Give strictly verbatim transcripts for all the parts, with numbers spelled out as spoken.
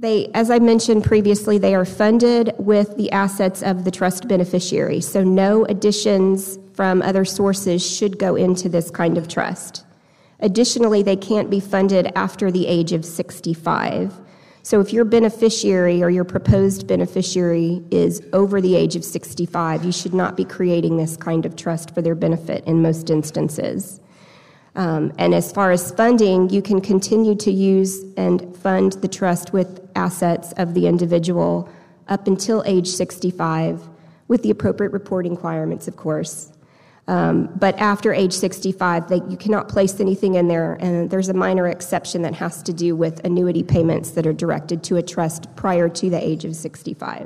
They, as I mentioned previously, they are funded with the assets of the trust beneficiary, so no additions from other sources should go into this kind of trust. Additionally, they can't be funded after the age of sixty-five. So if your beneficiary or your proposed beneficiary is over the age of sixty-five, you should not be creating this kind of trust for their benefit in most instances. Um, and as far as funding, you can continue to use and fund the trust with assets of the individual up until age sixty-five, with the appropriate reporting requirements, of course. Um, but after age sixty-five, they, you cannot place anything in there, and there's a minor exception that has to do with annuity payments that are directed to a trust prior to the age of sixty-five.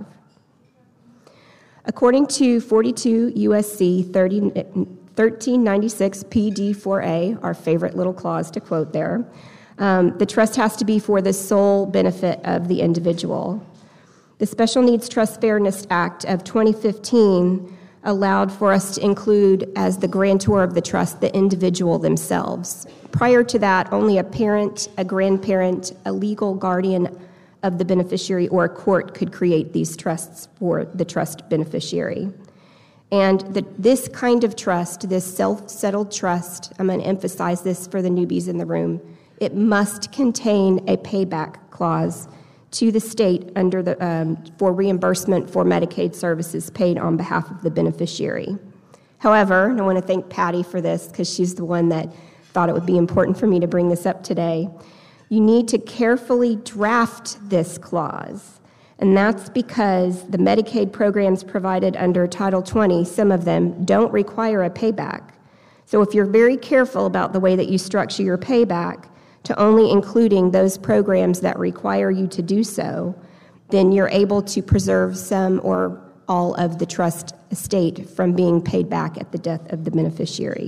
According to forty-two U S C thirteen ninety-six P D four A, our favorite little clause to quote there, um, the trust has to be for the sole benefit of the individual. The Special Needs Trust Fairness Act of twenty fifteen allowed for us to include as the grantor of the trust the individual themselves. Prior to that, only a parent, a grandparent, a legal guardian of the beneficiary, or a court could create these trusts for the trust beneficiary. And the, this kind of trust, this self-settled trust, I'm going to emphasize this for the newbies in the room, it must contain a payback clause to the state under the um, for reimbursement for Medicaid services paid on behalf of the beneficiary. However, and I want to thank Patty for this because she's the one that thought it would be important for me to bring this up today. You need to carefully draft this clause, and that's because the Medicaid programs provided under Title twenty, some of them don't require a payback. So if you're very careful about the way that you structure your payback, to only including those programs that require you to do so, then you're able to preserve some or all of the trust estate from being paid back at the death of the beneficiary.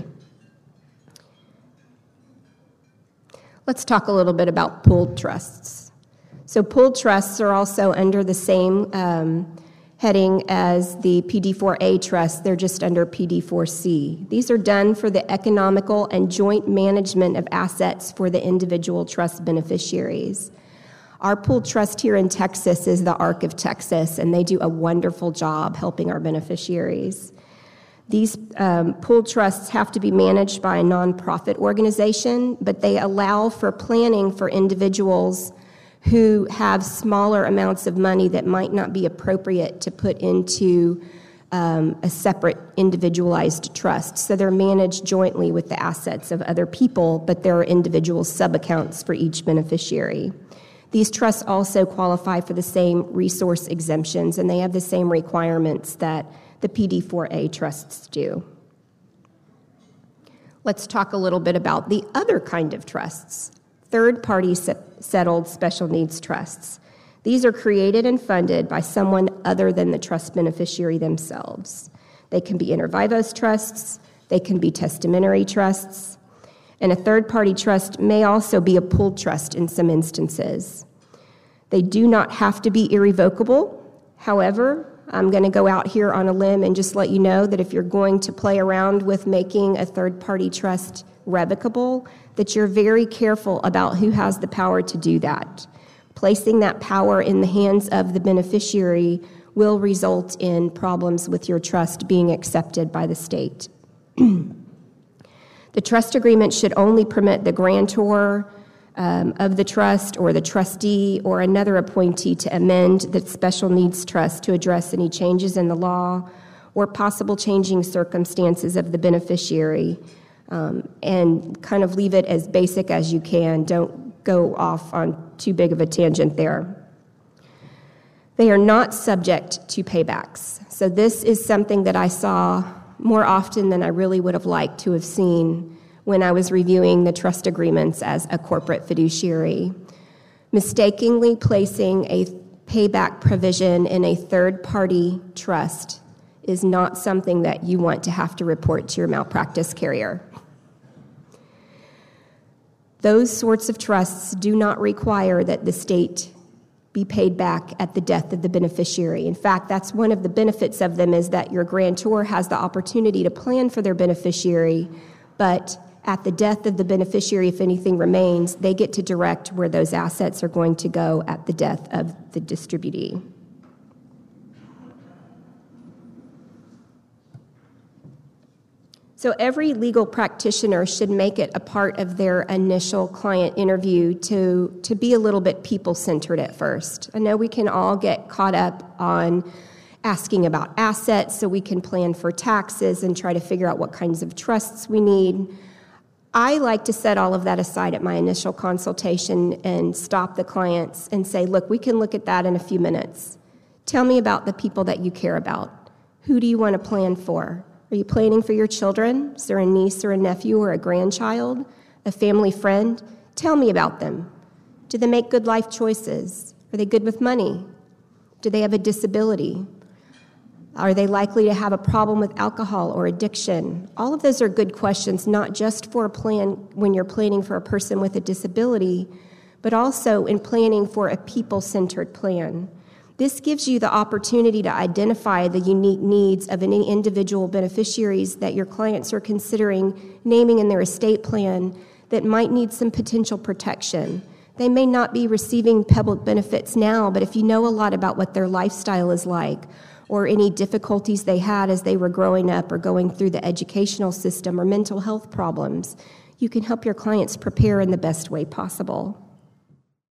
Let's talk a little bit about pooled trusts. So pooled trusts are also under the same um, heading as the P D four A trust. They're just under P D four C. These are done for the economical and joint management of assets for the individual trust beneficiaries. Our pooled trust here in Texas is the Arc of Texas, and they do a wonderful job helping our beneficiaries. These um, pooled trusts have to be managed by a nonprofit organization, but they allow for planning for individuals who have smaller amounts of money that might not be appropriate to put into um, a separate individualized trust. So they're managed jointly with the assets of other people, but there are individual sub-accounts for each beneficiary. These trusts also qualify for the same resource exemptions, and they have the same requirements that the P D four A trusts do. Let's talk a little bit about the other kind of trusts. Third-party settled special needs trusts. These are created and funded by someone other than the trust beneficiary themselves. They can be inter vivos trusts, they can be testamentary trusts, and a third-party trust may also be a pooled trust in some instances. They do not have to be irrevocable. However, I'm going to go out here on a limb and just let you know that if you're going to play around with making a third-party trust revocable, that you're very careful about who has the power to do that. Placing that power in the hands of the beneficiary will result in problems with your trust being accepted by the state. The trust agreement should only permit the grantor um, of the trust or the trustee or another appointee to amend the special needs trust to address any changes in the law or possible changing circumstances of the beneficiary, um, and kind of leave it as basic as you can. Don't go off on too big of a tangent there. They are not subject to paybacks. So this is something that I saw more often than I really would have liked to have seen when I was reviewing the trust agreements as a corporate fiduciary. Mistakenly placing a payback provision in a third-party trust is not something that you want to have to report to your malpractice carrier. Those sorts of trusts do not require that the state be paid back at the death of the beneficiary. In fact, that's one of the benefits of them, is that your grantor has the opportunity to plan for their beneficiary, but At the death of the beneficiary, if anything remains, they get to direct where those assets are going to go at the death of the distributee. So every legal practitioner should make it a part of their initial client interview to, to be a little bit people-centered at first. I know we can all get caught up on asking about assets so we can plan for taxes and try to figure out what kinds of trusts we need. I like to set all of that aside at my initial consultation and stop the clients and say, look, we can look at that in a few minutes. Tell me about the people that you care about. Who do you want to plan for? Are you planning for your children? Is there a niece or a nephew or a grandchild? A family friend? Tell me about them. Do they make good life choices? Are they good with money? Do they have a disability? Are they likely to have a problem with alcohol or addiction? All of those are good questions, not just for a plan when you're planning for a person with a disability, but also in planning for a people-centered plan. This gives you the opportunity to identify the unique needs of any individual beneficiaries that your clients are considering naming in their estate plan that might need some potential protection. They may not be receiving public benefits now, but if you know a lot about what their lifestyle is like, or any difficulties they had as they were growing up or going through the educational system or mental health problems, you can help your clients prepare in the best way possible.